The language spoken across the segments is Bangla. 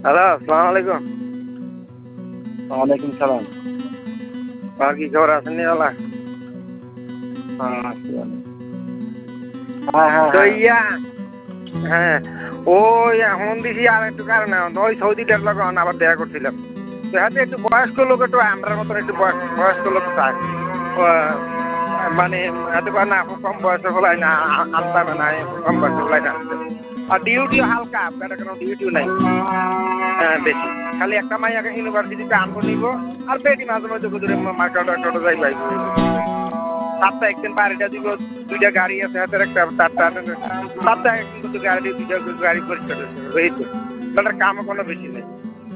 হ্যালো, আসসালামু আলাইকুম। ওয়ালাইকুম সালাম। আর কি খবর আছেন নি ওলা? হ্যাঁ আছি ভালো। হ্যাঁ হ্যাঁ তো হ্যাঁ ইয়া হ্যাঁ ওই এখন দিছি আর একটু কারণে ওই সৌদিটার লগে আবার দেখা করছিলাম। তো হাতে একটু বয়স্ক লোক একটু আমরার মতন একটু বয়স্ক লোক চাই। মানে এত না খুব কম বয়সে ফলাই না আনতাম না খুব কম বয়সে ফলাই না। আর ডিউটিও হালকা আপনার কোনো ডিউটিও নাই। হ্যাঁ বেশি খালি একটা মাইয়াকে ইউনিভার্সিটিতে আনবো নিব আর বেটি মাঝে মাঝে দূরে মার্কেট যাই পাই। সপ্তাহে একদিন বাড়িটা দিব, দুইটা গাড়ি আছে হাতের একটা সপ্তাহে একদিন কিন্তু গাড়ি দুইটা গাড়ি পরিষ্কার এই তো তাদের কামও কোনো বেশি নেই।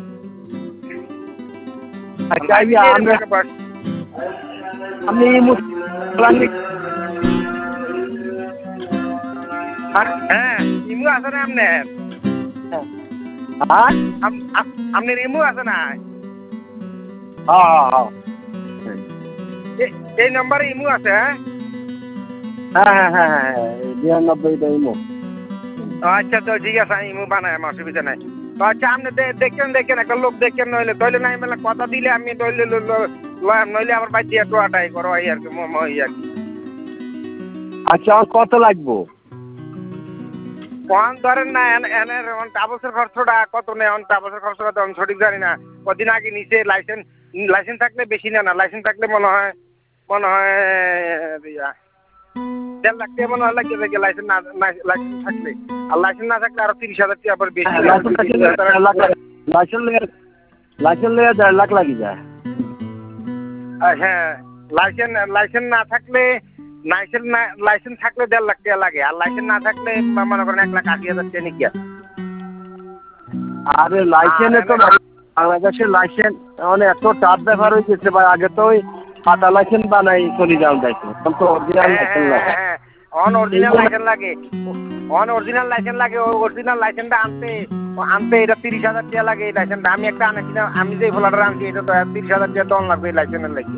আচ্ছা আপনি হ্যাঁ ইমু আছে না আপনার? আপনার ইমু আছে না? এই নম্বরে ইমু আছে? হ্যাঁ হ্যাঁ হ্যাঁ হ্যাঁ হ্যাঁ 92টা ইমো। আচ্ছা তো ঠিক আছে ইমু বানায় আমার অসুবিধা নাই। আচ্ছা আপনি দেখেন একটা লোক দেখেন নইলে তৈলে নাই মেলা কথা দিলে আমি তৈলে নইলে আমার বাড়ি দিয়ে টোয়াটাই করো এই আর কি আর কি। আচ্ছা আর কত লাগবো? কোন ধরেন না এনের টাবসের খরচটা কত নেই টাবসের খরচটা তো আমি সঠিক জানি না। কদিন আগে নিচে লাইসেন্স থাকলে বেশি না লাইসেন্স থাকলে মনে হয় 1.5 লাখ টাকা মনে হয় লাগে লাইসেন্স থাকলে আর লাইসেন্স না থাকলে আরো 30,000 টাকা আবার বেশি। লাইসেন্স লেগে 1.5 লাখ লাগি যায়। হ্যাঁ লাইসেন্স না থাকলে লাইসেন্স থাকলে 1.5 লাখ টাকা লাগে আর লাইসেন্স না থাকলে মনে করেন 1,80,000 টাকা নাকি। আরে লাইসেন্সে তো বাংলাদেশের লাইসেন্স মানে এত টাফ ব্যাপার হয়ে গেছে ভাই। আগে তো ওই পাতা লাইসেন্স বানাই চলে যাওয়া যাইতো এখন তো অরিজিনাল লাইসেন্স লাগে। অরিজিনাল লাইসেন্স লাগে অরিজিনাল লাইসেন্স লাগে ওই অরিজিনাল লাইসেন্সটা আনতে এটা 30,000 টাকা লাগে এই লাইসেন্সটা। আমি একটা আনেছিলাম আমি যে ফ্ল্যাটটা আনছি এটা তো 30,000 টাকা দন লাগবে এই লাইসেন্সের লাগে।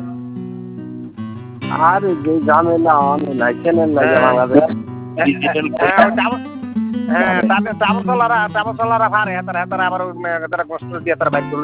আর যে ঝামেলা অনেক লাইসেন্সের লাগে বাংলাদেশ ডিজিটাল হ্যাঁ তারপর চাবতলারা ভারে হাতারা আবার কষ্ট দিয়ে তারা বাইক